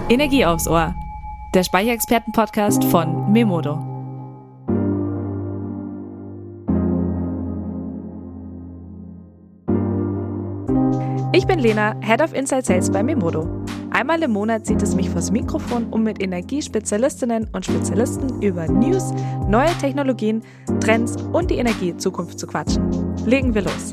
Energie aufs Ohr, der Speicherexperten-Podcast von Memodo. Ich bin Lena, Head of Inside Sales bei Memodo. Einmal im Monat zieht es mich vors Mikrofon, um mit Energiespezialistinnen und Spezialisten über News, neue Technologien, Trends und die Energiezukunft zu quatschen. Legen wir los.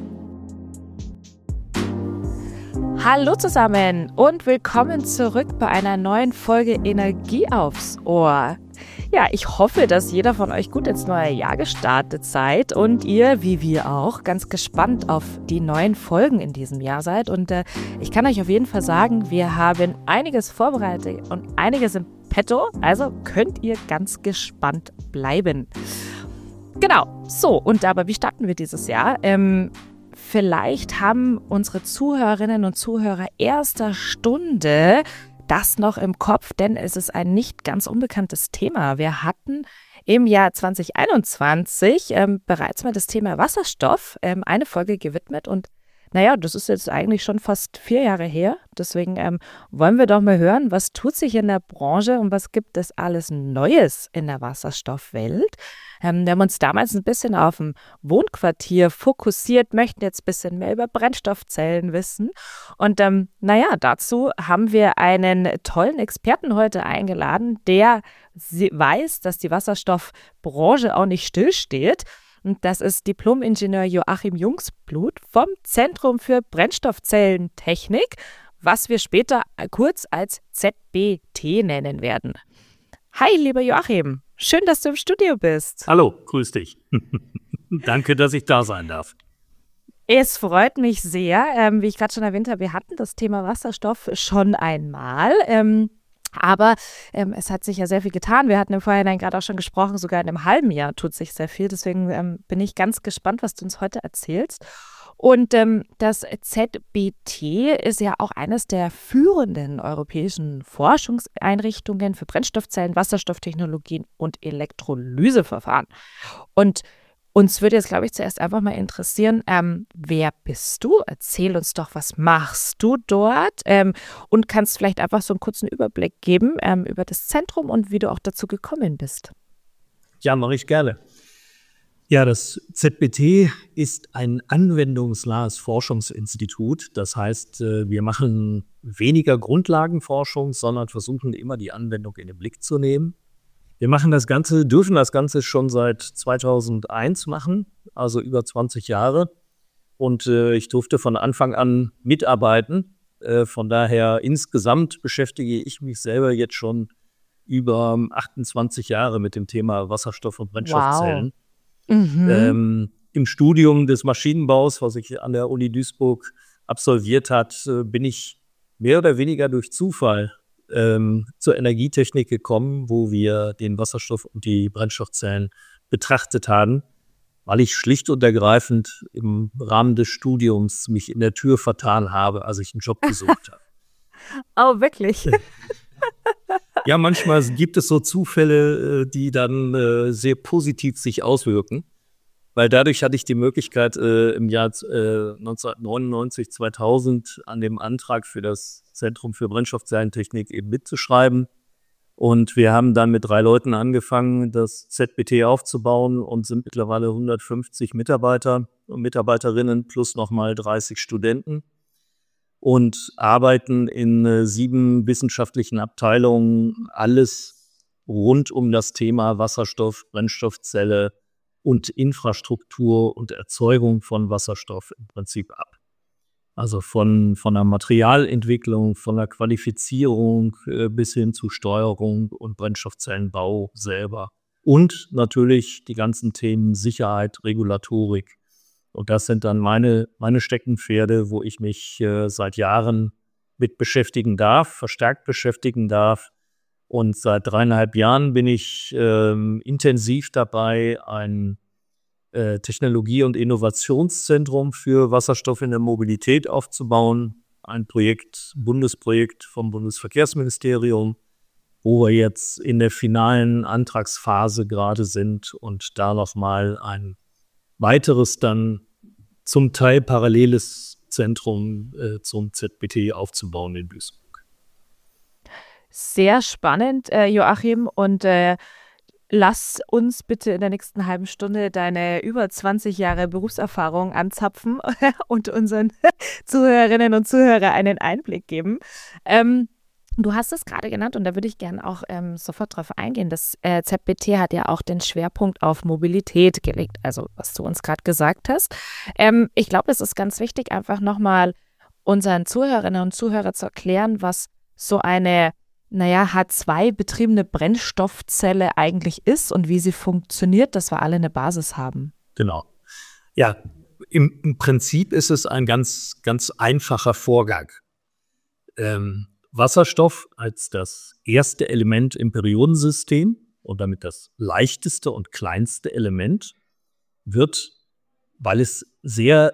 Hallo zusammen und willkommen zurück bei einer neuen Folge Energie aufs Ohr. Ja, ich hoffe, dass jeder von euch gut ins neue Jahr gestartet seid und ihr, wie wir auch, ganz gespannt auf die neuen Folgen in diesem Jahr seid. Und ich kann euch auf jeden Fall sagen, wir haben einiges vorbereitet und einiges im Petto, also könnt ihr ganz gespannt bleiben. Genau, so, und aber wie starten wir dieses Jahr? Vielleicht haben unsere Zuhörerinnen und Zuhörer erster Stunde das noch im Kopf, denn es ist ein nicht ganz unbekanntes Thema. Wir hatten im Jahr 2021 bereits mal das Thema Wasserstoff eine Folge gewidmet und naja, das ist jetzt eigentlich schon fast 4 Jahre her. Deswegen wollen wir doch mal hören, was tut sich in der Branche und was gibt es alles Neues in der Wasserstoffwelt. Wir haben uns damals ein bisschen auf dem Wohnquartier fokussiert, möchten jetzt ein bisschen mehr über Brennstoffzellen wissen. Und naja, dazu haben wir einen tollen Experten heute eingeladen, der weiß, dass die Wasserstoffbranche auch nicht stillsteht. Und das ist Diplom-Ingenieur Joachim Jungsblut vom Zentrum für Brennstoffzellentechnik, was wir später kurz als ZBT nennen werden. Hi, lieber Joachim, schön, dass du im Studio bist. Hallo, grüß dich. Danke, dass ich da sein darf. Es freut mich sehr. Wie ich gerade schon erwähnt habe, wir hatten das Thema Wasserstoff schon einmal. Aber es hat sich ja sehr viel getan. Wir hatten im Vorhinein gerade auch schon gesprochen, sogar in einem halben Jahr tut sich sehr viel. Deswegen bin ich ganz gespannt, was du uns heute erzählst. Und das ZBT ist ja auch eines der führenden europäischen Forschungseinrichtungen für Brennstoffzellen, Wasserstofftechnologien und Elektrolyseverfahren. Und uns würde jetzt, glaube ich, zuerst einfach mal interessieren, wer bist du? Erzähl uns doch, was machst du dort? Und kannst vielleicht einfach so einen kurzen Überblick geben über das Zentrum und wie du auch dazu gekommen bist. Ja, mache ich gerne. Ja, das ZBT ist ein anwendungsnahes Forschungsinstitut. Das heißt, wir machen weniger Grundlagenforschung, sondern versuchen immer die Anwendung in den Blick zu nehmen. Wir dürfen das Ganze schon seit 2001 machen, also über 20 Jahre. Und ich durfte von Anfang an mitarbeiten. Von daher insgesamt beschäftige ich mich selber jetzt schon über 28 Jahre mit dem Thema Wasserstoff und Brennstoffzellen. Wow. Mhm. Im Studium des Maschinenbaus, was ich an der Uni Duisburg absolviert hat, bin ich mehr oder weniger durch Zufall zur Energietechnik gekommen, wo wir den Wasserstoff und die Brennstoffzellen betrachtet haben, weil ich schlicht und ergreifend im Rahmen des Studiums mich in der Tür vertan habe, als ich einen Job gesucht habe. Oh, wirklich? Ja, manchmal gibt es so Zufälle, die dann sehr positiv sich auswirken, weil dadurch hatte ich die Möglichkeit, im Jahr 1999, 2000 an dem Antrag für das Zentrum für Brennstoffzellentechnik eben mitzuschreiben. Und wir haben dann mit 3 Leuten angefangen, das ZBT aufzubauen und sind mittlerweile 150 Mitarbeiter und Mitarbeiterinnen plus nochmal 30 Studenten und arbeiten in 7 wissenschaftlichen Abteilungen, alles rund um das Thema Wasserstoff, Brennstoffzelle und Infrastruktur und Erzeugung von Wasserstoff im Prinzip ab. Also von der Materialentwicklung, von der Qualifizierung bis hin zu Steuerung und Brennstoffzellenbau selber. Und natürlich die ganzen Themen Sicherheit, Regulatorik. Und das sind dann meine Steckenpferde, wo ich mich seit Jahren mit beschäftigen darf, verstärkt beschäftigen darf. Und seit 3,5 Jahren bin ich intensiv dabei, ein Technologie- und Innovationszentrum für Wasserstoff in der Mobilität aufzubauen. Ein Bundesprojekt vom Bundesverkehrsministerium, wo wir jetzt in der finalen Antragsphase gerade sind und da nochmal ein weiteres dann zum Teil paralleles Zentrum zum ZBT aufzubauen in Duisburg. sehr spannend, Joachim. Und lass uns bitte in der nächsten halben Stunde deine über 20 Jahre Berufserfahrung anzapfen und unseren Zuhörerinnen und Zuhörern einen Einblick geben. Du hast es gerade genannt und da würde ich gerne auch sofort drauf eingehen. Das ZBT hat ja auch den Schwerpunkt auf Mobilität gelegt, also was du uns gerade gesagt hast. Ich glaube, es ist ganz wichtig, einfach nochmal unseren Zuhörerinnen und Zuhörern zu erklären, was so eine, H2-betriebene Brennstoffzelle eigentlich ist und wie sie funktioniert, dass wir alle eine Basis haben. Genau. Ja, im Prinzip ist es ein ganz, ganz einfacher Vorgang. Wasserstoff als das erste Element im Periodensystem und damit das leichteste und kleinste Element wird, weil es sehr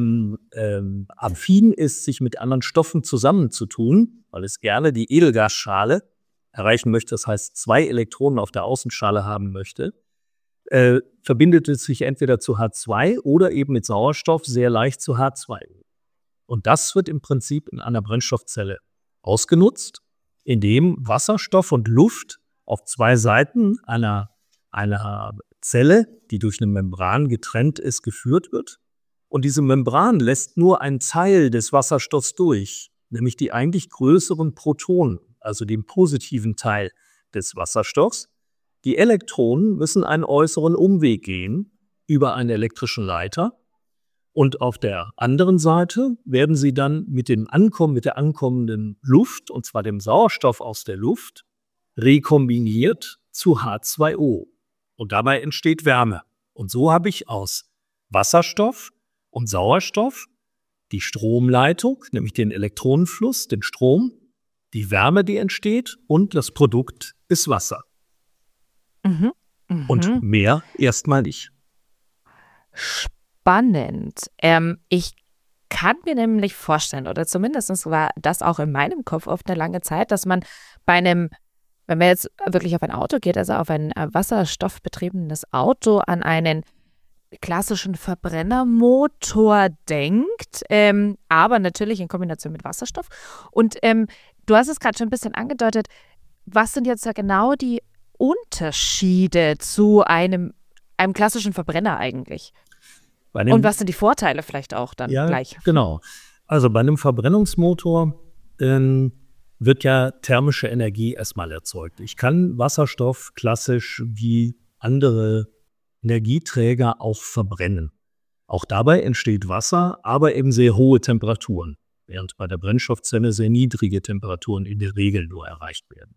affin ist, sich mit anderen Stoffen zusammenzutun, weil es gerne die Edelgasschale erreichen möchte, das heißt 2 Elektronen auf der Außenschale haben möchte, verbindet es sich entweder zu H2 oder eben mit Sauerstoff sehr leicht zu H2. Und das wird im Prinzip in einer Brennstoffzelle ausgenutzt, indem Wasserstoff und Luft auf 2 Seiten einer Zelle, die durch eine Membran getrennt ist, geführt wird. Und diese Membran lässt nur einen Teil des Wasserstoffs durch, nämlich die eigentlich größeren Protonen, also den positiven Teil des Wasserstoffs. Die Elektronen müssen einen äußeren Umweg gehen über einen elektrischen Leiter. Und auf der anderen Seite werden sie dann mit der ankommenden Luft, und zwar dem Sauerstoff aus der Luft, rekombiniert zu H2O. Und dabei entsteht Wärme. Und so habe ich aus Wasserstoff und Sauerstoff die Stromleitung, nämlich den Elektronenfluss, den Strom, die Wärme, die entsteht, und das Produkt ist Wasser. Mhm. Und mehr erstmal nicht. Spannend. Ich kann mir nämlich vorstellen, oder zumindest war das auch in meinem Kopf oft eine lange Zeit, dass man wenn man jetzt wirklich auf ein Auto geht, also auf ein wasserstoffbetriebenes Auto, an einen klassischen Verbrennermotor denkt, aber natürlich in Kombination mit Wasserstoff. Und du hast es gerade schon ein bisschen angedeutet, was sind jetzt da genau die Unterschiede zu einem klassischen Verbrenner eigentlich? Und was sind die Vorteile vielleicht auch dann gleich? Genau. Also bei einem Verbrennungsmotor wird ja thermische Energie erstmal erzeugt. Ich kann Wasserstoff klassisch wie andere Energieträger auch verbrennen. Auch dabei entsteht Wasser, aber eben sehr hohe Temperaturen, während bei der Brennstoffzelle sehr niedrige Temperaturen in der Regel nur erreicht werden.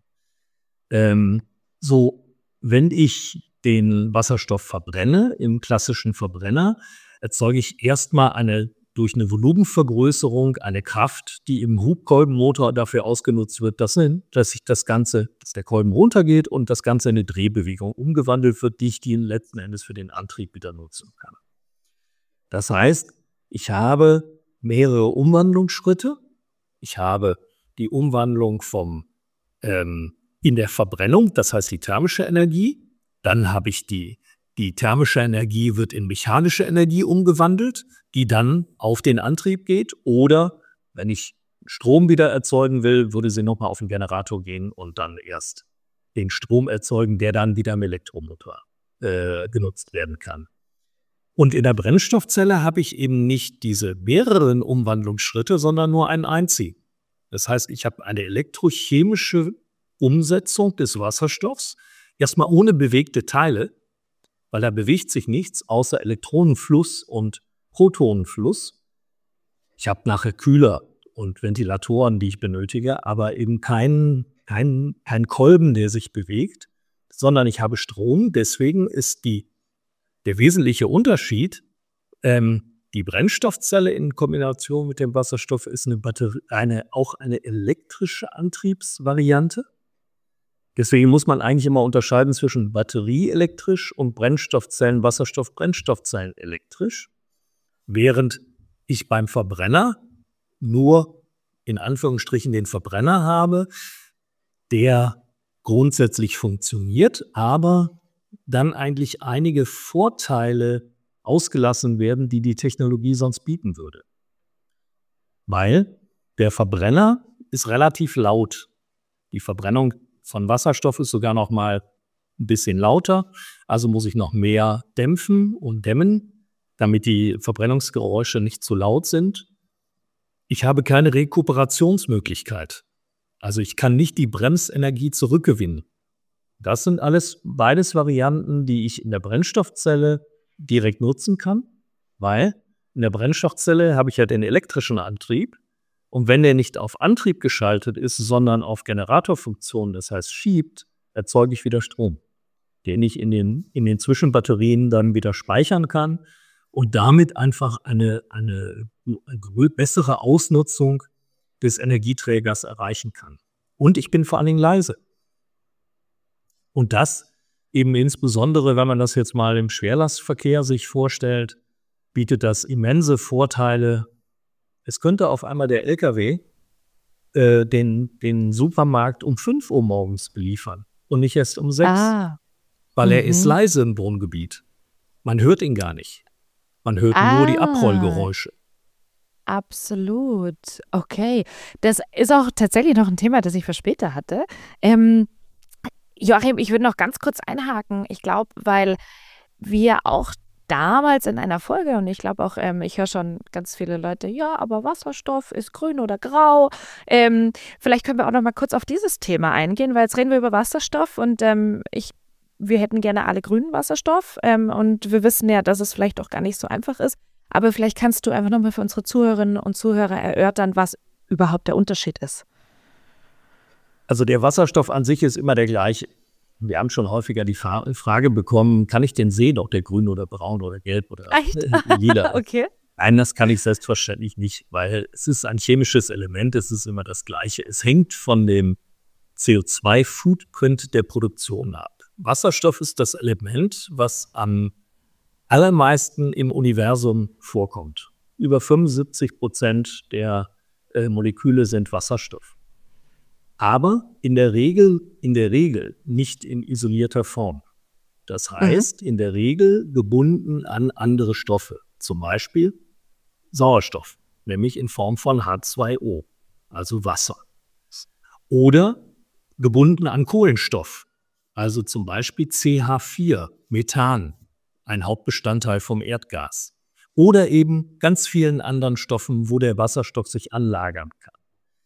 Wenn ich den Wasserstoff verbrenne, im klassischen Verbrenner, erzeuge ich erstmal durch eine Volumenvergrößerung eine Kraft, die im Hubkolbenmotor dafür ausgenutzt wird, dass der Kolben runtergeht und das Ganze in eine Drehbewegung umgewandelt wird, die ich letzten Endes für den Antrieb wieder nutzen kann. Das heißt, ich habe mehrere Umwandlungsschritte. Ich habe die Umwandlung in der Verbrennung, das heißt die thermische Energie. Dann habe ich die thermische Energie wird in mechanische Energie umgewandelt, die dann auf den Antrieb geht. Oder wenn ich Strom wieder erzeugen will, würde sie nochmal auf den Generator gehen und dann erst den Strom erzeugen, der dann wieder im Elektromotor genutzt werden kann. Und in der Brennstoffzelle habe ich eben nicht diese mehreren Umwandlungsschritte, sondern nur einen einzigen. Das heißt, ich habe eine elektrochemische Umsetzung des Wasserstoffs, erstmal ohne bewegte Teile, weil da bewegt sich nichts außer Elektronenfluss und Protonenfluss. Ich habe nachher Kühler und Ventilatoren, die ich benötige, aber eben kein Kolben, der sich bewegt, sondern ich habe Strom. Deswegen ist der wesentliche Unterschied, die Brennstoffzelle in Kombination mit dem Wasserstoff ist auch eine elektrische Antriebsvariante. Deswegen muss man eigentlich immer unterscheiden zwischen batterieelektrisch und Brennstoffzellen, Wasserstoff-Brennstoffzellen elektrisch, während ich beim Verbrenner nur in Anführungsstrichen den Verbrenner habe, der grundsätzlich funktioniert, aber dann eigentlich einige Vorteile ausgelassen werden, die die Technologie sonst bieten würde. Weil der Verbrenner ist relativ laut. Die Verbrennung von Wasserstoff ist sogar noch mal ein bisschen lauter, also muss ich noch mehr dämpfen und dämmen, damit die Verbrennungsgeräusche nicht zu laut sind. Ich habe keine Rekuperationsmöglichkeit. Also ich kann nicht die Bremsenergie zurückgewinnen. Das sind alles beides Varianten, die ich in der Brennstoffzelle direkt nutzen kann, weil in der Brennstoffzelle habe ich ja den elektrischen Antrieb und wenn der nicht auf Antrieb geschaltet ist, sondern auf Generatorfunktion, das heißt schiebt, erzeuge ich wieder Strom, den ich in den Zwischenbatterien dann wieder speichern kann und damit einfach eine bessere Ausnutzung des Energieträgers erreichen kann. Und ich bin vor allen Dingen leise. Und das eben insbesondere, wenn man das jetzt mal im Schwerlastverkehr sich vorstellt, bietet das immense Vorteile. Es könnte auf einmal der LKW den Supermarkt um 5 Uhr morgens beliefern und nicht erst um 6, weil er ist leise im Wohngebiet. Man hört ihn gar nicht. Man hört nur die Abrollgeräusche. Absolut. Okay. Das ist auch tatsächlich noch ein Thema, das ich für später hatte. Joachim, ich würde noch ganz kurz einhaken. Ich glaube, weil wir auch damals in einer Folge, und ich glaube auch, ich höre schon ganz viele Leute, ja, aber Wasserstoff ist grün oder grau. Vielleicht können wir auch noch mal kurz auf dieses Thema eingehen, weil jetzt reden wir über Wasserstoff und wir hätten gerne alle grünen Wasserstoff und wir wissen ja, dass es vielleicht auch gar nicht so einfach ist. Aber vielleicht kannst du einfach nochmal für unsere Zuhörerinnen und Zuhörer erörtern, was überhaupt der Unterschied ist. Also der Wasserstoff an sich ist immer der gleiche. Wir haben schon häufiger die Frage bekommen, kann ich den sehen, ob der grün oder braun oder gelb oder lila? Okay. Nein, das kann ich selbstverständlich nicht, weil es ist ein chemisches Element, es ist immer das Gleiche. Es hängt von dem CO2-Footprint der Produktion ab. Wasserstoff ist das Element, was am allermeisten im Universum vorkommt. Über 75% der Moleküle sind Wasserstoff. Aber in der Regel nicht in isolierter Form. Das heißt, in der Regel gebunden an andere Stoffe, zum Beispiel Sauerstoff, nämlich in Form von H2O, also Wasser. Oder gebunden an Kohlenstoff, also zum Beispiel CH4, Methan, ein Hauptbestandteil vom Erdgas. Oder eben ganz vielen anderen Stoffen, wo der Wasserstoff sich anlagern kann.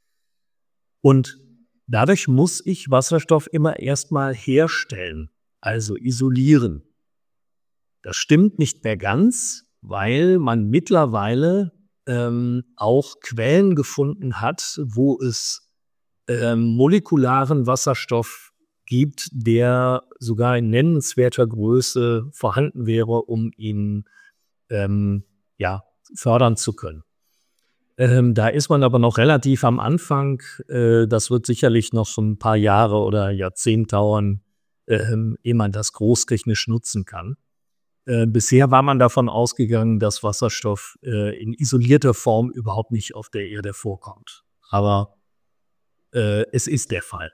Und dadurch muss ich Wasserstoff immer erstmal herstellen, also isolieren. Das stimmt nicht mehr ganz, weil man mittlerweile auch Quellen gefunden hat, wo es molekularen Wasserstoff gibt, der sogar in nennenswerter Größe vorhanden wäre, um ihn fördern zu können. Da ist man aber noch relativ am Anfang. Das wird sicherlich noch so ein paar Jahre oder Jahrzehnte dauern, ehe man das großtechnisch nutzen kann. Bisher war man davon ausgegangen, dass Wasserstoff in isolierter Form überhaupt nicht auf der Erde vorkommt. Aber es ist der Fall.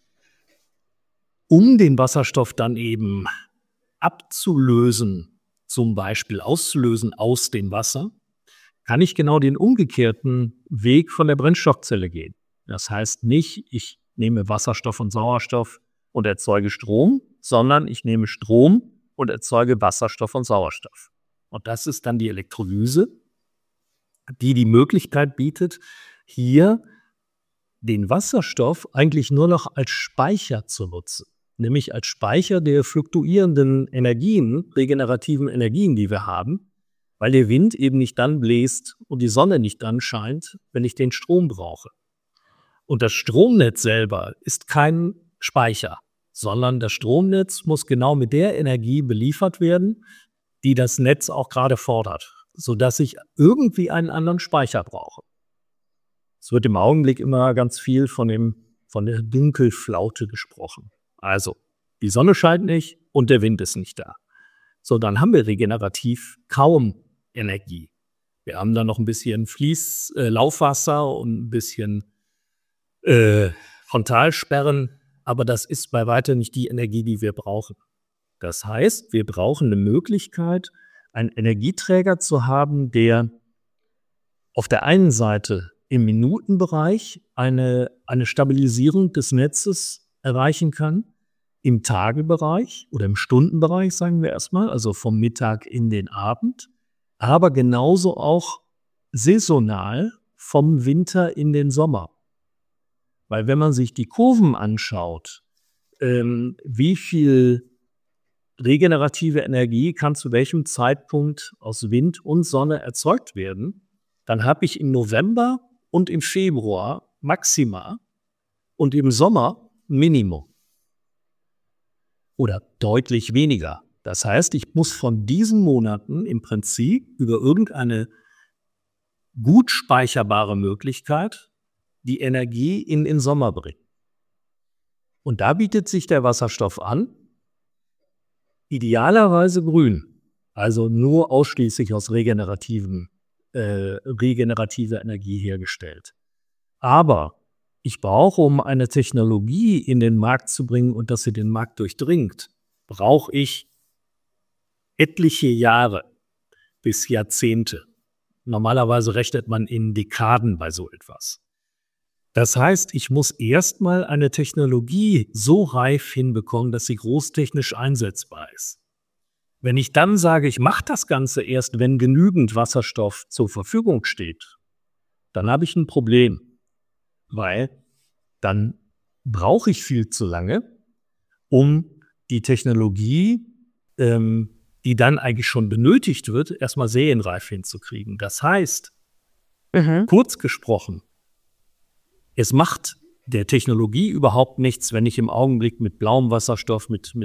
Um den Wasserstoff dann eben abzulösen, zum Beispiel auszulösen aus dem Wasser, kann ich genau den umgekehrten Weg von der Brennstoffzelle gehen. Das heißt nicht, ich nehme Wasserstoff und Sauerstoff und erzeuge Strom, sondern ich nehme Strom und erzeuge Wasserstoff und Sauerstoff. Und das ist dann die Elektrolyse, die die Möglichkeit bietet, hier den Wasserstoff eigentlich nur noch als Speicher zu nutzen. Nämlich als Speicher der fluktuierenden Energien, regenerativen Energien, die wir haben, weil der Wind eben nicht dann bläst und die Sonne nicht dann scheint, wenn ich den Strom brauche. Und das Stromnetz selber ist kein Speicher, sondern das Stromnetz muss genau mit der Energie beliefert werden, die das Netz auch gerade fordert, sodass ich irgendwie einen anderen Speicher brauche. Es wird im Augenblick immer ganz viel von der Dunkelflaute gesprochen. Also, die Sonne scheint nicht und der Wind ist nicht da. So, dann haben wir regenerativ kaum Energie. Wir haben dann noch ein bisschen Laufwasser und ein bisschen Frontalsperren, aber das ist bei weitem nicht die Energie, die wir brauchen. Das heißt, wir brauchen eine Möglichkeit, einen Energieträger zu haben, der auf der einen Seite im Minutenbereich eine Stabilisierung des Netzes erreichen kann, im Tagebereich oder im Stundenbereich, sagen wir erstmal, also vom Mittag in den Abend, aber genauso auch saisonal vom Winter in den Sommer. Weil wenn man sich die Kurven anschaut, wie viel regenerative Energie kann zu welchem Zeitpunkt aus Wind und Sonne erzeugt werden, dann habe ich im November und im Februar Maxima und im Sommer Minimum. Oder deutlich weniger. Das heißt, ich muss von diesen Monaten im Prinzip über irgendeine gut speicherbare Möglichkeit die Energie in den Sommer bringen. Und da bietet sich der Wasserstoff an, idealerweise grün, also nur ausschließlich aus regenerativer Energie hergestellt. Aber ich brauche, um eine Technologie in den Markt zu bringen und dass sie den Markt durchdringt, brauche ich etliche Jahre bis Jahrzehnte. Normalerweise rechnet man in Dekaden bei so etwas. Das heißt, ich muss erstmal eine Technologie so reif hinbekommen, dass sie großtechnisch einsetzbar ist. Wenn ich dann sage, ich mache das Ganze erst, wenn genügend Wasserstoff zur Verfügung steht, dann habe ich ein Problem, weil dann brauche ich viel zu lange, um die Technologie, die dann eigentlich schon benötigt wird, erstmal serienreif hinzukriegen. Das heißt, kurz gesprochen, es macht der Technologie überhaupt nichts, wenn ich im Augenblick mit blauem Wasserstoff, mit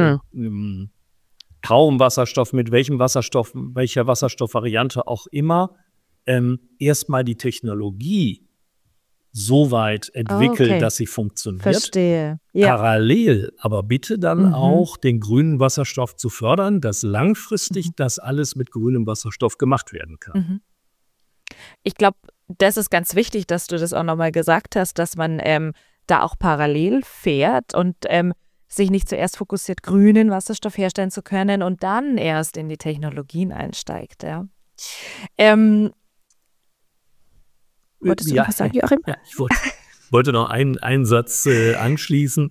grauem Wasserstoff, mit welcher Wasserstoffvariante auch immer, erstmal die Technologie so weit entwickelt, dass sie funktioniert. Verstehe. Ja. Parallel, aber bitte dann auch den grünen Wasserstoff zu fördern, dass langfristig das alles mit grünem Wasserstoff gemacht werden kann. Ich glaube, das ist ganz wichtig, dass du das auch nochmal gesagt hast, dass man da auch parallel fährt und sich nicht zuerst fokussiert, grünen Wasserstoff herstellen zu können und dann erst in die Technologien einsteigt. Ja. Wolltest du noch was sagen, Joachim? Ja, ich wollte noch einen Satz anschließen.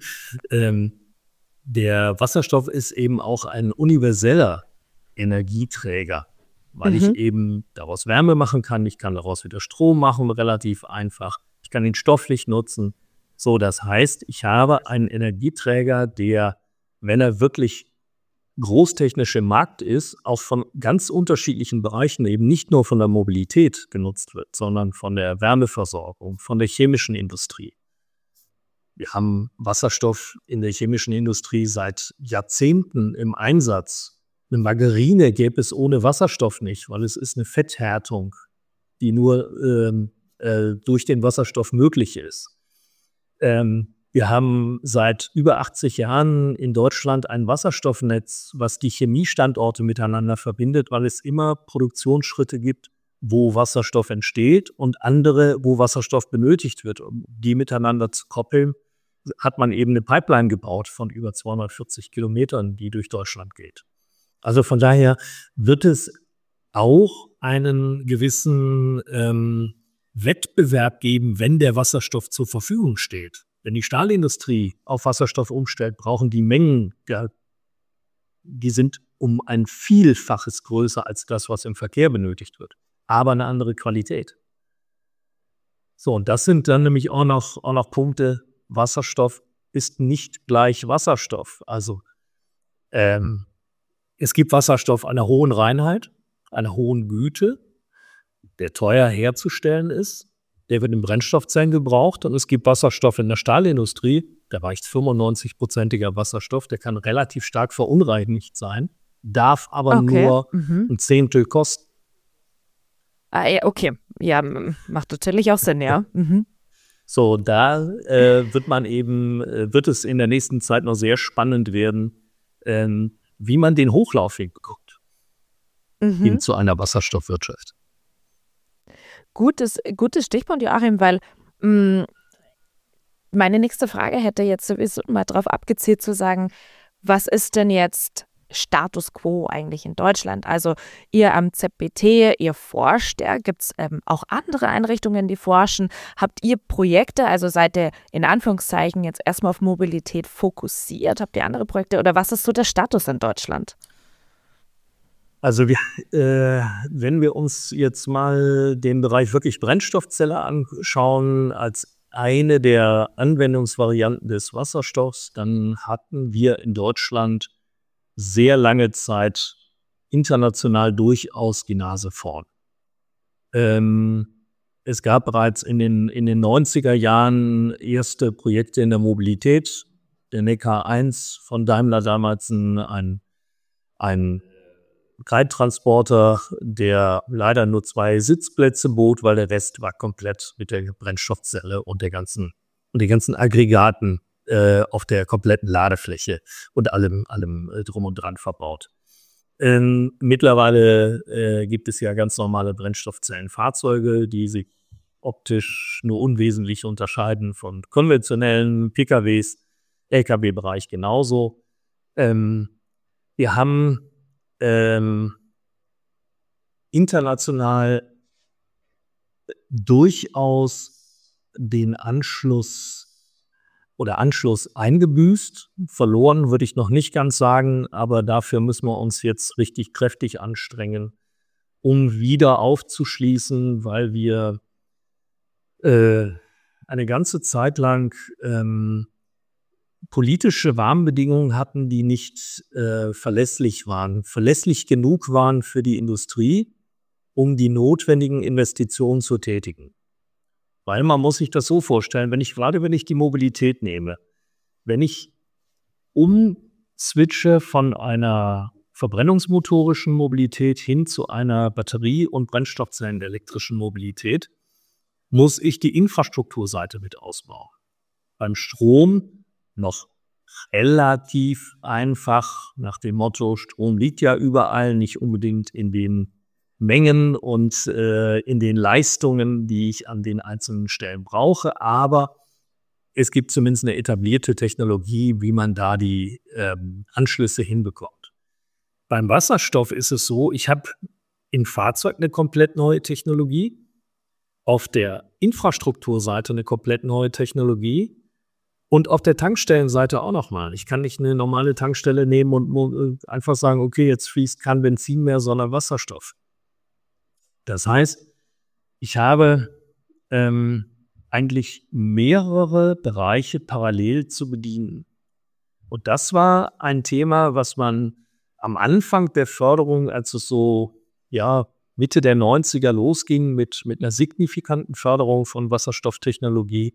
Der Wasserstoff ist eben auch ein universeller Energieträger, weil ich eben daraus Wärme machen kann. Ich kann daraus wieder Strom machen, relativ einfach. Ich kann ihn stofflich nutzen. So, das heißt, ich habe einen Energieträger, der, wenn er wirklich großtechnisch im Markt ist, auch von ganz unterschiedlichen Bereichen, eben nicht nur von der Mobilität genutzt wird, sondern von der Wärmeversorgung, von der chemischen Industrie. Wir haben Wasserstoff in der chemischen Industrie seit Jahrzehnten im Einsatz. Eine Margarine gäbe es ohne Wasserstoff nicht, weil es ist eine Fetthärtung, die nur durch den Wasserstoff möglich ist. Wir haben seit über 80 Jahren in Deutschland ein Wasserstoffnetz, was die Chemiestandorte miteinander verbindet, weil es immer Produktionsschritte gibt, wo Wasserstoff entsteht und andere, wo Wasserstoff benötigt wird. Um die miteinander zu koppeln, hat man eben eine Pipeline gebaut von über 240 Kilometern, die durch Deutschland geht. Also von daher wird es auch einen gewissen Wettbewerb geben, wenn der Wasserstoff zur Verfügung steht. Wenn die Stahlindustrie auf Wasserstoff umstellt, brauchen die Mengen, die sind um ein Vielfaches größer als das, was im Verkehr benötigt wird. Aber eine andere Qualität. So, und das sind dann nämlich auch noch Punkte. Wasserstoff ist nicht gleich Wasserstoff. Also es gibt Wasserstoff einer hohen Reinheit, einer hohen Güte, der teuer herzustellen ist. Der wird in Brennstoffzellen gebraucht und es gibt Wasserstoff in der Stahlindustrie, da reicht 95%iger Wasserstoff, der kann relativ stark verunreinigt sein, darf aber nur ein Zehntel kosten. Okay, ja, macht natürlich auch Sinn, ja. So, da wird es in der nächsten Zeit noch sehr spannend werden, wie man den Hochlauf hinbekommt hin zu einer Wasserstoffwirtschaft. Gutes Stichwort, Joachim, weil meine nächste Frage hätte jetzt sowieso mal darauf abgezielt zu sagen, was ist denn jetzt Status quo eigentlich in Deutschland? Also ihr am ZBT, ihr forscht ja, gibt es auch andere Einrichtungen, die forschen? Habt ihr Projekte, also seid ihr in Anführungszeichen jetzt erstmal auf Mobilität fokussiert? Habt ihr andere Projekte oder was ist so der Status in Deutschland? Also wenn wir uns jetzt mal den Bereich wirklich Brennstoffzelle anschauen als eine der Anwendungsvarianten des Wasserstoffs, dann hatten wir in Deutschland sehr lange Zeit international durchaus die Nase vorn. Es gab bereits in den 90er Jahren erste Projekte in der Mobilität. Der Neckar 1 von Daimler damals ein Greittransporter, der leider nur 2 Sitzplätze bot, weil der Rest war komplett mit der Brennstoffzelle und den ganzen Aggregaten auf der kompletten Ladefläche und allem drum und dran verbaut. Mittlerweile gibt es ja ganz normale Brennstoffzellenfahrzeuge, die sich optisch nur unwesentlich unterscheiden von konventionellen PKWs, Lkw-Bereich genauso. Wir haben international durchaus den Anschluss eingebüßt. Verloren würde ich noch nicht ganz sagen, aber dafür müssen wir uns jetzt richtig kräftig anstrengen, um wieder aufzuschließen, weil wir eine ganze Zeit lang politische Rahmenbedingungen hatten, die nicht verlässlich genug waren für die Industrie, um die notwendigen Investitionen zu tätigen. Weil man muss sich das so vorstellen, wenn ich die Mobilität nehme, wenn ich umswitche von einer verbrennungsmotorischen Mobilität hin zu einer Batterie- und Brennstoffzellenelektrischen Mobilität, muss ich die Infrastrukturseite mit ausbauen. Beim Strom noch relativ einfach nach dem Motto, Strom liegt ja überall, nicht unbedingt in den Mengen und in den Leistungen, die ich an den einzelnen Stellen brauche, aber es gibt zumindest eine etablierte Technologie, wie man da die Anschlüsse hinbekommt. Beim Wasserstoff ist es so, ich habe im Fahrzeug eine komplett neue Technologie, auf der Infrastrukturseite eine komplett neue Technologie und auf der Tankstellenseite auch nochmal. Ich kann nicht eine normale Tankstelle nehmen und einfach sagen, okay, jetzt fließt kein Benzin mehr, sondern Wasserstoff. Das heißt, ich habe eigentlich mehrere Bereiche parallel zu bedienen. Und das war ein Thema, was man am Anfang der Förderung, als es so Mitte der 90er losging mit einer signifikanten Förderung von Wasserstofftechnologie,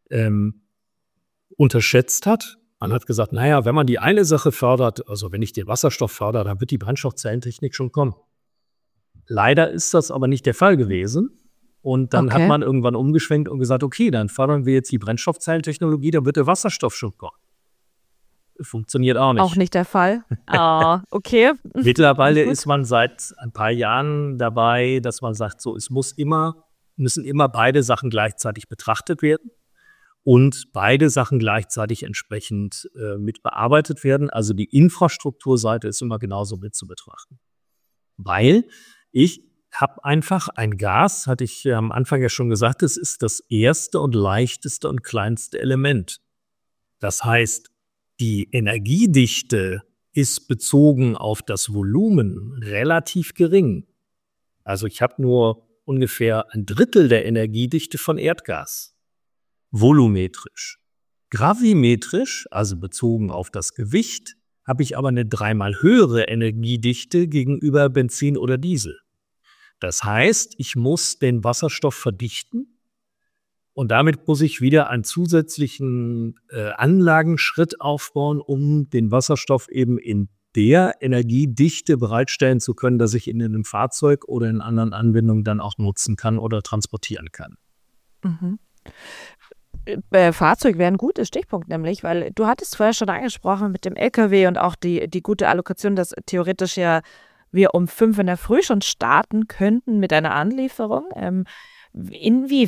unterschätzt hat. Man hat gesagt, naja, wenn man die eine Sache fördert, also wenn ich den Wasserstoff fördere, dann wird die Brennstoffzellentechnik schon kommen. Leider ist das aber nicht der Fall gewesen. Und dann hat man irgendwann umgeschwenkt und gesagt, okay, dann fördern wir jetzt die Brennstoffzellentechnologie, dann wird der Wasserstoff schon kommen. Funktioniert auch nicht. Auch nicht der Fall? Okay. Mittlerweile ist man seit ein paar Jahren dabei, dass man sagt, so, müssen immer beide Sachen gleichzeitig betrachtet werden und beide Sachen gleichzeitig entsprechend mit bearbeitet werden. Also die Infrastrukturseite ist immer genauso mit zu betrachten. Weil ich habe einfach ein Gas, hatte ich am Anfang ja schon gesagt, es ist das erste und leichteste und kleinste Element. Das heißt, die Energiedichte ist bezogen auf das Volumen relativ gering. Also ich habe nur ungefähr 1/3 der Energiedichte von Erdgas. Volumetrisch. Gravimetrisch, also bezogen auf das Gewicht, habe ich aber eine 3-mal höhere Energiedichte gegenüber Benzin oder Diesel. Das heißt, ich muss den Wasserstoff verdichten und damit muss ich wieder einen zusätzlichen Anlagenschritt aufbauen, um den Wasserstoff eben in der Energiedichte bereitstellen zu können, dass ich ihn in einem Fahrzeug oder in anderen Anwendungen dann auch nutzen kann oder transportieren kann. Mhm. Fahrzeug wäre ein gutes Stichpunkt nämlich, weil du hattest vorher schon angesprochen mit dem LKW und auch die gute Allokation, dass theoretisch ja wir um 5 in der Früh schon starten könnten mit einer Anlieferung.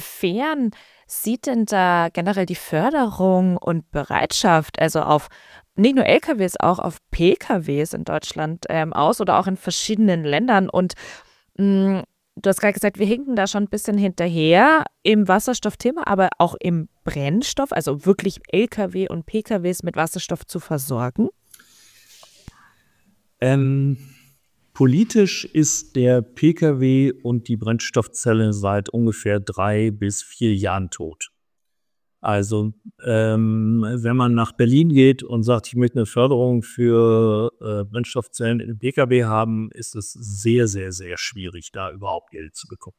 Inwiefern sieht denn da generell die Förderung und Bereitschaft, also auf nicht nur LKWs, auch auf PKWs in Deutschland aus oder auch in verschiedenen Ländern. Und du hast gerade gesagt, wir hinken da schon ein bisschen hinterher im Wasserstoffthema, aber auch im Brennstoff, also wirklich LKW und PKWs mit Wasserstoff zu versorgen? Politisch ist der Pkw und die Brennstoffzelle seit ungefähr 3 bis 4 Jahren tot. Also wenn man nach Berlin geht und sagt, ich möchte eine Förderung für Brennstoffzellen in den Pkw haben, ist es sehr, sehr, sehr schwierig, da überhaupt Geld zu bekommen.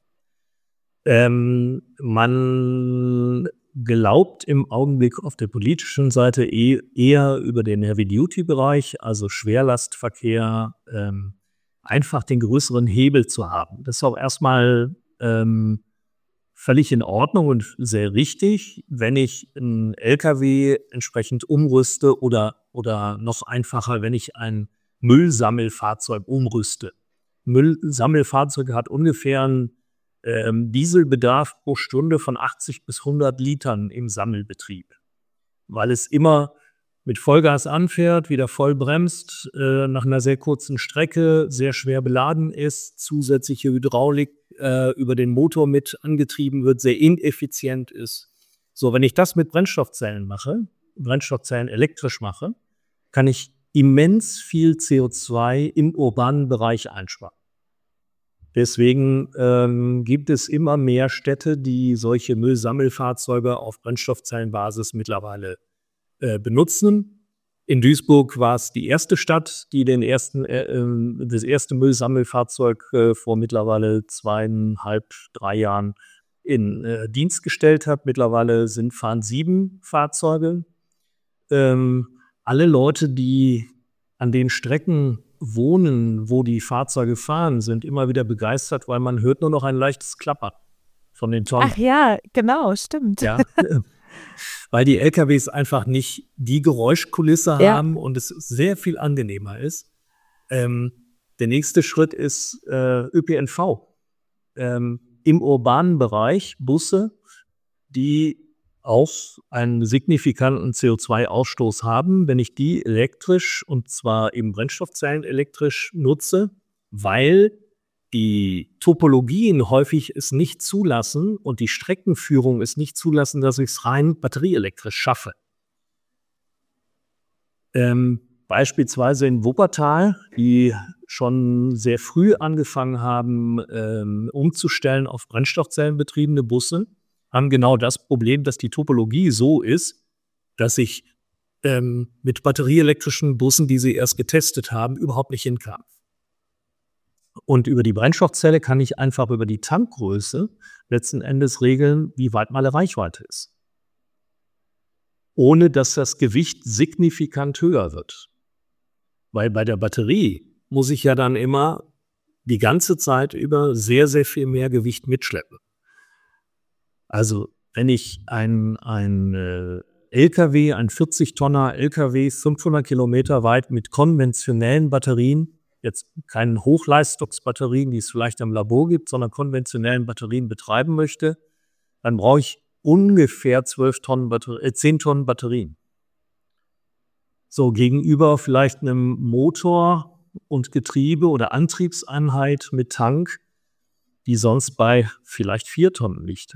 Man glaubt im Augenblick auf der politischen Seite eher über den Heavy-Duty-Bereich, also Schwerlastverkehr, einfach den größeren Hebel zu haben. Das ist auch erstmal völlig in Ordnung und sehr richtig, wenn ich einen LKW entsprechend umrüste oder noch einfacher, wenn ich ein Müllsammelfahrzeug umrüste. Müllsammelfahrzeug hat ungefähr einen Dieselbedarf pro Stunde von 80 bis 100 Litern im Sammelbetrieb, weil es immer mit Vollgas anfährt, wieder voll bremst, nach einer sehr kurzen Strecke sehr schwer beladen ist, zusätzliche Hydraulik über den Motor mit angetrieben wird, sehr ineffizient ist. So, wenn ich das mit Brennstoffzellen elektrisch mache, kann ich immens viel CO2 im urbanen Bereich einsparen. Deswegen gibt es immer mehr Städte, die solche Müllsammelfahrzeuge auf Brennstoffzellenbasis mittlerweile benutzen. In Duisburg war es die erste Stadt, die das erste Müllsammelfahrzeug vor mittlerweile 2,5, 3 Jahren in Dienst gestellt hat. Mittlerweile fahren 7 Fahrzeuge. Alle Leute, die an den Strecken wohnen, wo die Fahrzeuge fahren, sind immer wieder begeistert, weil man hört nur noch ein leichtes Klappern von den Tonnen. Ach ja, genau, stimmt. Ja, weil die LKWs einfach nicht die Geräuschkulisse haben und es sehr viel angenehmer ist. Der nächste Schritt ist ÖPNV. Im urbanen Bereich Busse, die auch einen signifikanten CO2-Ausstoß haben, wenn ich die elektrisch und zwar eben Brennstoffzellen elektrisch nutze, weil die Topologien häufig es nicht zulassen und die Streckenführung es nicht zulassen, dass ich es rein batterieelektrisch schaffe. Beispielsweise in Wuppertal, die schon sehr früh angefangen haben, umzustellen auf Brennstoffzellenbetriebene Busse, haben genau das Problem, dass die Topologie so ist, dass ich mit batterieelektrischen Bussen, die sie erst getestet haben, überhaupt nicht hinkam. Und über die Brennstoffzelle kann ich einfach über die Tankgröße letzten Endes regeln, wie weit meine Reichweite ist. Ohne dass das Gewicht signifikant höher wird. Weil bei der Batterie muss ich ja dann immer die ganze Zeit über sehr, sehr viel mehr Gewicht mitschleppen. Also wenn ich ein LKW, ein 40-Tonner LKW 500 Kilometer weit mit konventionellen Batterien, jetzt keinen Hochleistungsbatterien, die es vielleicht im Labor gibt, sondern konventionellen Batterien betreiben möchte, dann brauche ich ungefähr 10 Tonnen Batterien. So gegenüber vielleicht einem Motor und Getriebe oder Antriebseinheit mit Tank, die sonst bei vielleicht 4 Tonnen liegt.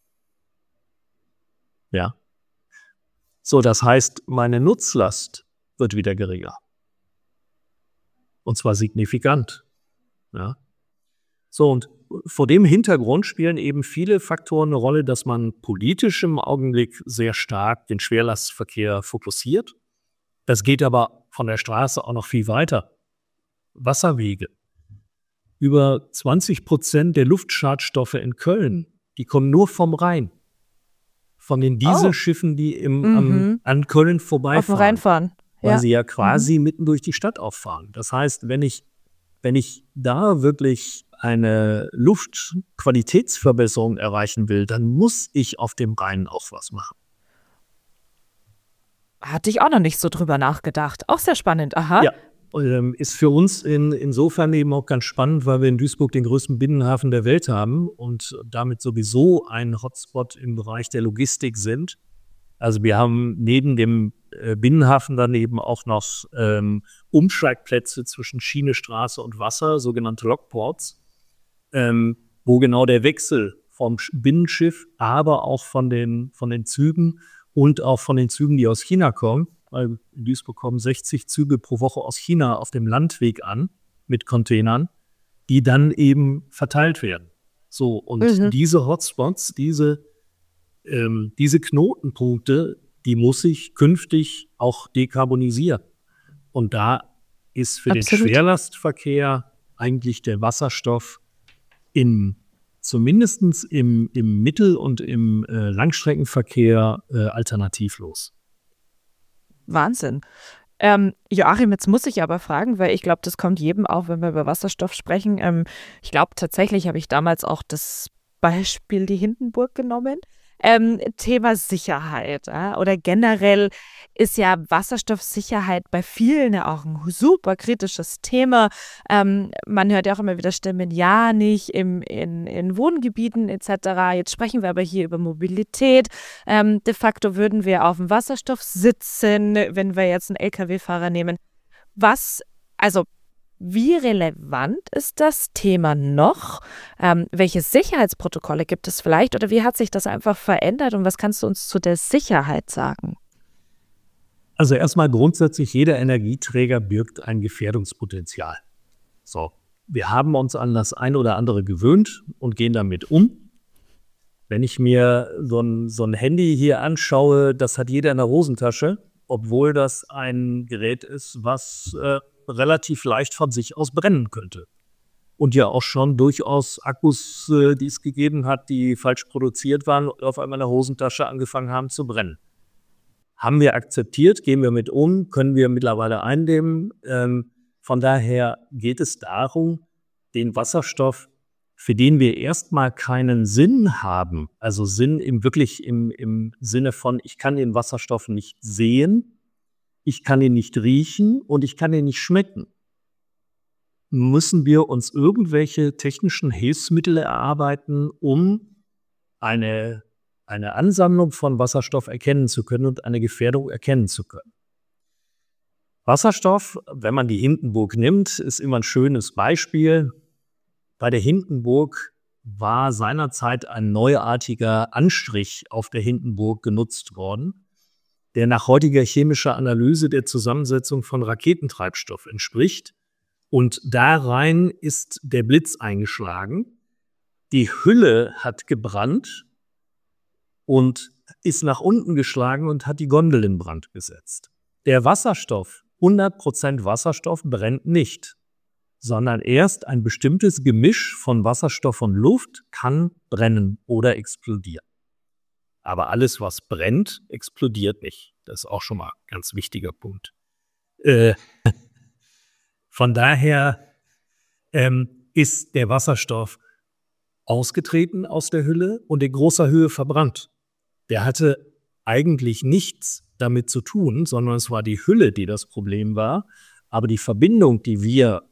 Ja. So, das heißt, meine Nutzlast wird wieder geringer. Und zwar signifikant. Ja. So, und vor dem Hintergrund spielen eben viele Faktoren eine Rolle, dass man politisch im Augenblick sehr stark den Schwerlastverkehr fokussiert. Das geht aber von der Straße auch noch viel weiter. Wasserwege. Über 20% der Luftschadstoffe in Köln, die kommen nur vom Rhein. Von den Dieselschiffen, die an Köln vorbeifahren. Auf dem Rhein fahren. Weil sie ja quasi mitten durch die Stadt auffahren. Das heißt, wenn ich da wirklich eine Luftqualitätsverbesserung erreichen will, dann muss ich auf dem Rhein auch was machen. Hatte ich auch noch nicht so drüber nachgedacht. Auch sehr spannend, aha. Ja, ist für uns insofern eben auch ganz spannend, weil wir in Duisburg den größten Binnenhafen der Welt haben und damit sowieso ein Hotspot im Bereich der Logistik sind. Also wir haben neben dem Binnenhafen dann eben auch noch Umsteigplätze zwischen Schiene, Straße und Wasser, sogenannte Lockports, wo genau der Wechsel vom Binnenschiff, aber auch von den Zügen und auch von den Zügen, die aus China kommen, weil in Duisburg kommen 60 Züge pro Woche aus China auf dem Landweg an mit Containern, die dann eben verteilt werden. So, und diese Hotspots, diese Knotenpunkte, die muss ich künftig auch dekarbonisieren. Und da ist für den Schwerlastverkehr eigentlich der Wasserstoff zumindest im Mittel- und im Langstreckenverkehr alternativlos. Wahnsinn. Joachim, jetzt muss ich aber fragen, weil ich glaube, das kommt jedem auf, wenn wir über Wasserstoff sprechen. Ich glaube, tatsächlich habe ich damals auch das Beispiel die Hindenburg genommen. Thema Sicherheit oder generell ist ja Wasserstoffsicherheit bei vielen ja auch ein super kritisches Thema. Man hört ja auch immer wieder Stimmen, ja, nicht in Wohngebieten etc. Jetzt sprechen wir aber hier über Mobilität. De facto würden wir auf dem Wasserstoff sitzen, wenn wir jetzt einen Lkw-Fahrer nehmen. Wie relevant ist das Thema noch? Welche Sicherheitsprotokolle gibt es vielleicht oder wie hat sich das einfach verändert und was kannst du uns zu der Sicherheit sagen? Also erstmal grundsätzlich, jeder Energieträger birgt ein Gefährdungspotenzial. So, wir haben uns an das ein oder andere gewöhnt und gehen damit um. Wenn ich mir so ein Handy hier anschaue, das hat jeder in der Hosentasche, obwohl das ein Gerät ist, was relativ leicht von sich aus brennen könnte. Und ja auch schon durchaus Akkus, die es gegeben hat, die falsch produziert waren und auf einmal in der Hosentasche angefangen haben zu brennen. Haben wir akzeptiert, gehen wir mit um, können wir mittlerweile eindämmen. Von daher geht es darum, den Wasserstoff, für den wir erstmal keinen Sinn haben, also Sinn im Sinne von, ich kann den Wasserstoff nicht sehen, ich kann ihn nicht riechen und ich kann ihn nicht schmecken. Müssen wir uns irgendwelche technischen Hilfsmittel erarbeiten, um eine Ansammlung von Wasserstoff erkennen zu können und eine Gefährdung erkennen zu können. Wasserstoff, wenn man die Hindenburg nimmt, ist immer ein schönes Beispiel. Bei der Hindenburg war seinerzeit ein neuartiger Anstrich auf der Hindenburg genutzt worden, der nach heutiger chemischer Analyse der Zusammensetzung von Raketentreibstoff entspricht. Und da rein ist der Blitz eingeschlagen. Die Hülle hat gebrannt und ist nach unten geschlagen und hat die Gondel in Brand gesetzt. Der Wasserstoff, 100% Wasserstoff, brennt nicht, sondern erst ein bestimmtes Gemisch von Wasserstoff und Luft kann brennen oder explodieren. Aber alles, was brennt, explodiert nicht. Das ist auch schon mal ein ganz wichtiger Punkt. Von daher ist der Wasserstoff ausgetreten aus der Hülle und in großer Höhe verbrannt. Der hatte eigentlich nichts damit zu tun, sondern es war die Hülle, die das Problem war. Aber die Verbindung, die wir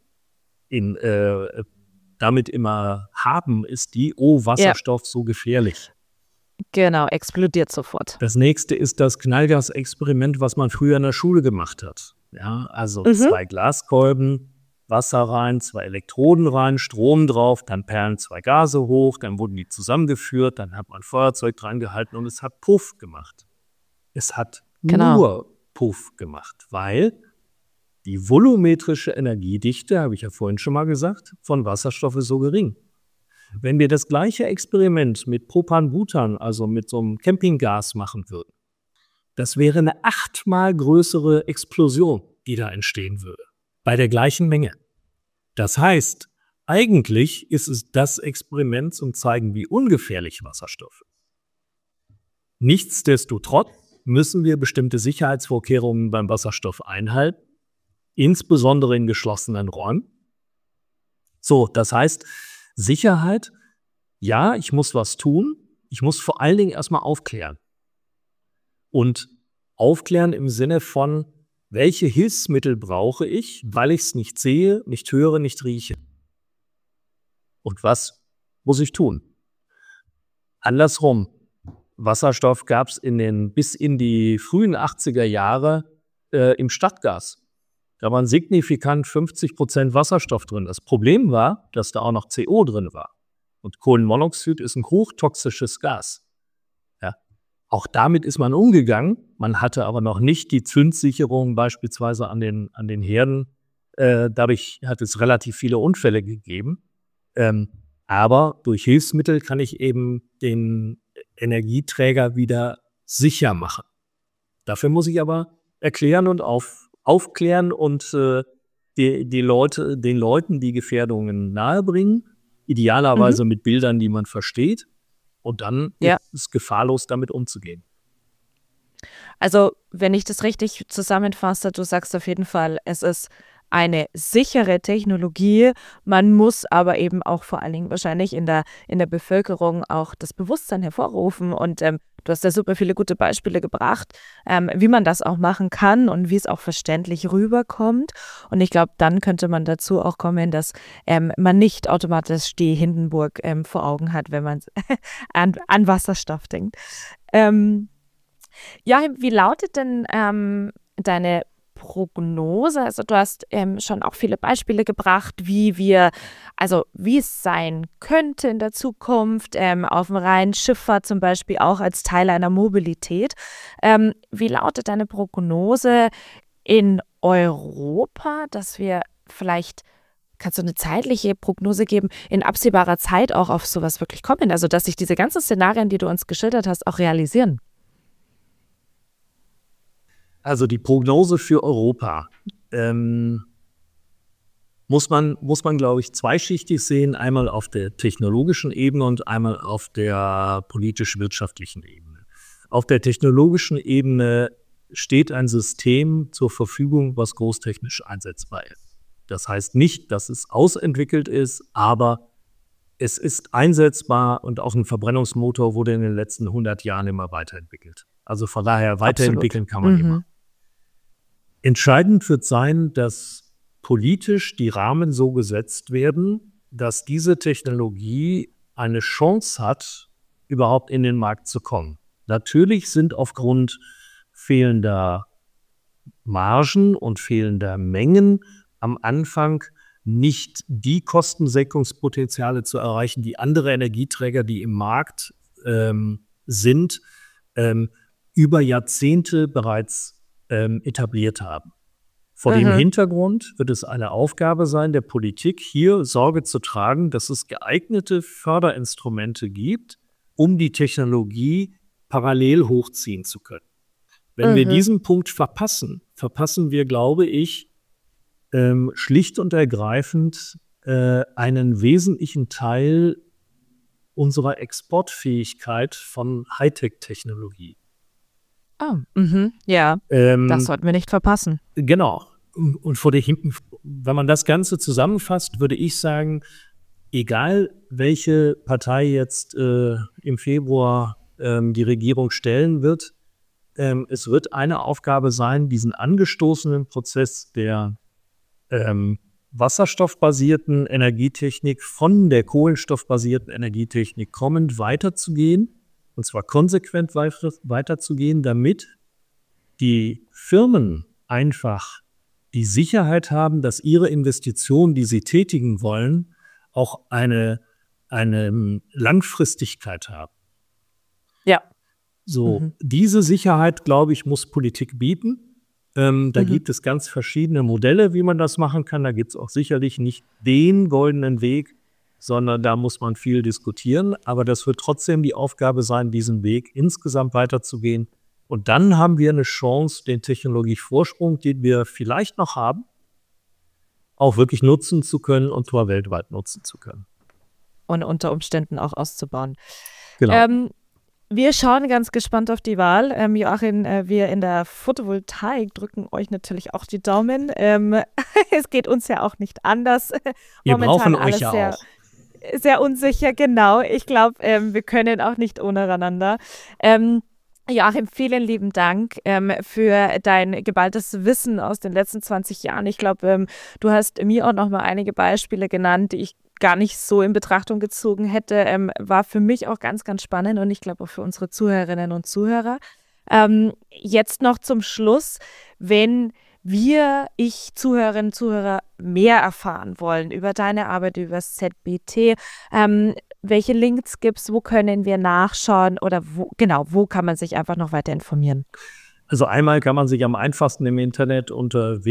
damit immer haben, ist die, Wasserstoff so gefährlich. Genau, explodiert sofort. Das nächste ist das Knallgasexperiment, was man früher in der Schule gemacht hat. Ja, also 2 Glaskolben, Wasser rein, 2 Elektroden rein, Strom drauf, dann perlen 2 Gase hoch, dann wurden die zusammengeführt, dann hat man Feuerzeug dran gehalten und es hat Puff gemacht. Es hat nur Puff gemacht, weil die volumetrische Energiedichte, habe ich ja vorhin schon mal gesagt, von Wasserstoff ist so gering. Wenn wir das gleiche Experiment mit Propan-Butan, also mit so einem Campinggas machen würden, das wäre eine 8-mal größere Explosion, die da entstehen würde, bei der gleichen Menge. Das heißt, eigentlich ist es das Experiment zum Zeigen, wie ungefährlich Wasserstoff ist. Nichtsdestotrotz müssen wir bestimmte Sicherheitsvorkehrungen beim Wasserstoff einhalten, insbesondere in geschlossenen Räumen. So, das heißt, Sicherheit, ja, ich muss was tun, ich muss vor allen Dingen erstmal aufklären. Und aufklären im Sinne von, welche Hilfsmittel brauche ich, weil ich es nicht sehe, nicht höre, nicht rieche. Und was muss ich tun? Andersrum, Wasserstoff gab es bis in die frühen 80er Jahre im Stadtgas. Da waren signifikant 50% Wasserstoff drin. Das Problem war, dass da auch noch CO drin war. Und Kohlenmonoxid ist ein hochtoxisches Gas. Ja. Auch damit ist man umgegangen. Man hatte aber noch nicht die Zündsicherung beispielsweise an den Herden. Dadurch hat es relativ viele Unfälle gegeben. Aber durch Hilfsmittel kann ich eben den Energieträger wieder sicher machen. Dafür muss ich aber erklären und aufklären und den Leuten die Gefährdungen nahebringen, idealerweise mit Bildern, die man versteht, und dann ist es gefahrlos, damit umzugehen. Also, wenn ich das richtig zusammenfasse, du sagst auf jeden Fall, es ist eine sichere Technologie. Man muss aber eben auch vor allen Dingen wahrscheinlich in der Bevölkerung auch das Bewusstsein hervorrufen. Und du hast ja super viele gute Beispiele gebracht, wie man das auch machen kann und wie es auch verständlich rüberkommt. Und ich glaube, dann könnte man dazu auch kommen, dass man nicht automatisch die Hindenburg vor Augen hat, wenn man an Wasserstoff denkt. Wie lautet denn deine Prognose? Also du hast schon auch viele Beispiele gebracht, wie es sein könnte in der Zukunft, auf dem Rhein Schifffahrt zum Beispiel auch als Teil einer Mobilität. Wie lautet deine Prognose in Europa, dass wir vielleicht, kannst du eine zeitliche Prognose geben, in absehbarer Zeit auch auf sowas wirklich kommen? Also dass sich diese ganzen Szenarien, die du uns geschildert hast, auch realisieren? Also die Prognose für Europa muss man, glaube ich, zweischichtig sehen. Einmal auf der technologischen Ebene und einmal auf der politisch-wirtschaftlichen Ebene. Auf der technologischen Ebene steht ein System zur Verfügung, was großtechnisch einsetzbar ist. Das heißt nicht, dass es ausentwickelt ist, aber es ist einsetzbar und auch ein Verbrennungsmotor wurde in den letzten 100 Jahren immer weiterentwickelt. Also von daher weiterentwickeln kann man immer. Entscheidend wird sein, dass politisch die Rahmen so gesetzt werden, dass diese Technologie eine Chance hat, überhaupt in den Markt zu kommen. Natürlich sind aufgrund fehlender Margen und fehlender Mengen am Anfang nicht die Kostensenkungspotenziale zu erreichen, die andere Energieträger, die im Markt sind, über Jahrzehnte bereits etabliert haben. Vor dem Hintergrund wird es eine Aufgabe sein, der Politik hier Sorge zu tragen, dass es geeignete Förderinstrumente gibt, um die Technologie parallel hochziehen zu können. Wenn wir diesen Punkt verpassen wir, glaube ich, schlicht und ergreifend einen wesentlichen Teil unserer Exportfähigkeit von Hightech-Technologie. Das sollten wir nicht verpassen. Genau. Und wenn man das Ganze zusammenfasst, würde ich sagen, egal welche Partei jetzt im Februar die Regierung stellen wird, es wird eine Aufgabe sein, diesen angestoßenen Prozess der wasserstoffbasierten Energietechnik von der kohlenstoffbasierten Energietechnik kommend weiterzugehen. Und zwar konsequent weiterzugehen, damit die Firmen einfach die Sicherheit haben, dass ihre Investitionen, die sie tätigen wollen, auch eine Langfristigkeit haben. Ja. So, diese Sicherheit, glaube ich, muss Politik bieten. Da gibt es ganz verschiedene Modelle, wie man das machen kann. Da gibt es auch sicherlich nicht den goldenen Weg, sondern da muss man viel diskutieren. Aber das wird trotzdem die Aufgabe sein, diesen Weg insgesamt weiterzugehen. Und dann haben wir eine Chance, den Technologievorsprung, den wir vielleicht noch haben, auch wirklich nutzen zu können und zwar weltweit nutzen zu können. Und unter Umständen auch auszubauen. Genau. Wir schauen ganz gespannt auf die Wahl. Joachim, wir in der Photovoltaik drücken euch natürlich auch die Daumen. Es geht uns ja auch nicht anders. Wir Momentan brauchen euch ja sehr, auch. sehr unsicher, genau. Ich glaube, wir können auch nicht untereinander. Joachim, vielen lieben Dank für dein geballtes Wissen aus den letzten 20 Jahren. Ich glaube, du hast mir auch noch mal einige Beispiele genannt, die ich gar nicht so in Betrachtung gezogen hätte, war für mich auch ganz, ganz spannend und ich glaube auch für unsere Zuhörerinnen und Zuhörer. Jetzt noch zum Schluss, wenn Zuhörerinnen und Zuhörer mehr erfahren wollen über deine Arbeit, über das ZBT, welche Links gibt es, wo können wir nachschauen oder wo kann man sich einfach noch weiter informieren? Also einmal kann man sich am einfachsten im Internet unter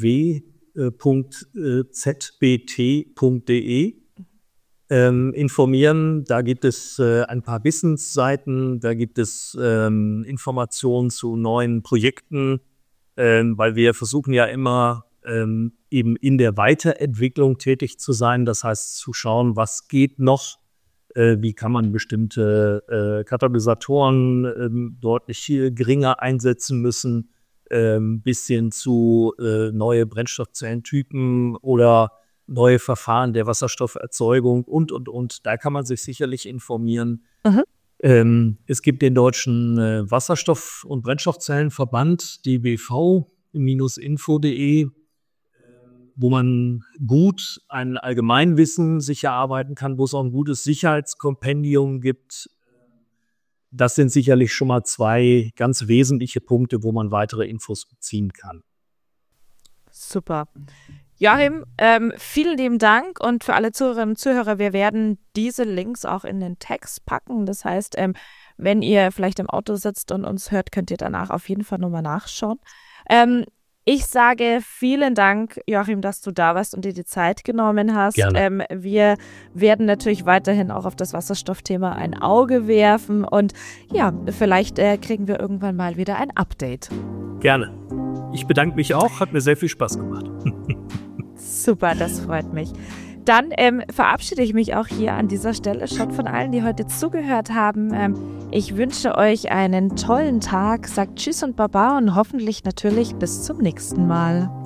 www.zbt.de informieren. Da gibt es ein paar Wissensseiten, da gibt es Informationen zu neuen Projekten, weil wir versuchen ja immer eben in der Weiterentwicklung tätig zu sein. Das heißt, zu schauen, was geht noch, wie kann man bestimmte Katalysatoren deutlich geringer einsetzen müssen, bis hin zu neue Brennstoffzellentypen oder neue Verfahren der Wasserstofferzeugung und. Da kann man sich sicherlich informieren. Es gibt den Deutschen Wasserstoff- und Brennstoffzellenverband, dbv-info.de, wo man gut ein Allgemeinwissen sich erarbeiten kann, wo es auch ein gutes Sicherheitskompendium gibt. Das sind sicherlich schon mal 2 ganz wesentliche Punkte, wo man weitere Infos beziehen kann. Super. Joachim, vielen lieben Dank und für alle Zuhörerinnen und Zuhörer, wir werden diese Links auch in den Text packen. Das heißt, wenn ihr vielleicht im Auto sitzt und uns hört, könnt ihr danach auf jeden Fall nochmal nachschauen. Ich sage vielen Dank, Joachim, dass du da warst und dir die Zeit genommen hast. Gerne. Wir werden natürlich weiterhin auch auf das Wasserstoffthema ein Auge werfen und ja, vielleicht kriegen wir irgendwann mal wieder ein Update. Gerne. Ich bedanke mich auch, hat mir sehr viel Spaß gemacht. Super, das freut mich. Dann verabschiede ich mich auch hier an dieser Stelle schon von allen, die heute zugehört haben. Ich wünsche euch einen tollen Tag, sagt Tschüss und Baba und hoffentlich natürlich bis zum nächsten Mal.